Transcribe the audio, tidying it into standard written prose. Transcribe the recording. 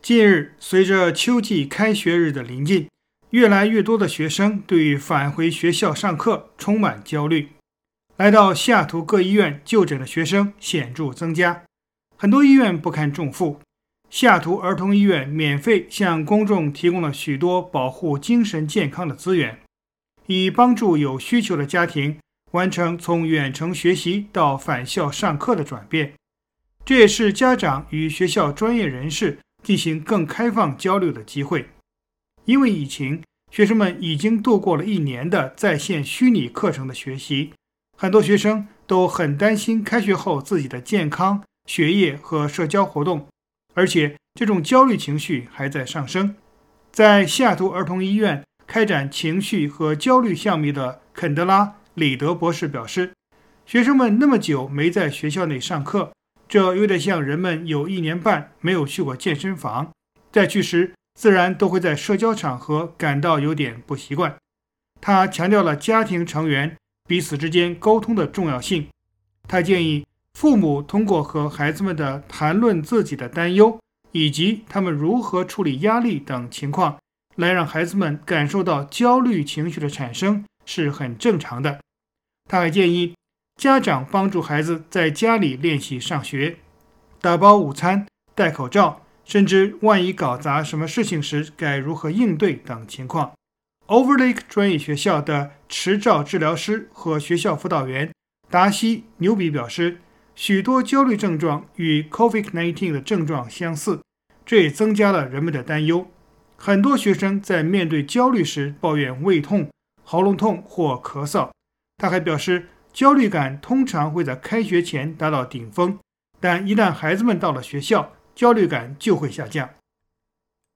近日，随着秋季开学日的临近，越来越多的学生对于返回学校上课充满焦虑。来到西雅图各医院就诊的学生显著增加，很多医院不堪重负。西雅图儿童医院免费向公众提供了许多保护精神健康的资源，以帮助有需求的家庭完成从远程学习到返校上课的转变。这也是家长与学校专业人士进行更开放交流的机会。因为疫情，学生们已经度过了1年的在线虚拟课程的学习，很多学生都很担心开学后自己的健康、学业和社交活动，而且这种焦虑情绪还在上升。在西雅图儿童医院开展情绪和焦虑项目的肯德拉·里德博士表示，学生们那么久没在学校内上课，这有点像人们有1年半没有去过健身房，再去时自然都会在社交场合感到有点不习惯。他强调了家庭成员彼此之间沟通的重要性。他建议父母通过和孩子们的谈论自己的担忧，以及他们如何处理压力等情况，来让孩子们感受到焦虑情绪的产生是很正常的。他还建议家长帮助孩子在家里练习上学，打包午餐、戴口罩，甚至万一搞砸什么事情时该如何应对等情况。Overlake 专业学校的持照治疗师和学校辅导员达西·牛比表示，许多焦虑症状与 COVID-19 的症状相似，这也增加了人们的担忧。很多学生在面对焦虑时抱怨胃痛、喉咙痛或咳嗽。他还表示，焦虑感通常会在开学前达到顶峰，但一旦孩子们到了学校，焦虑感就会下降。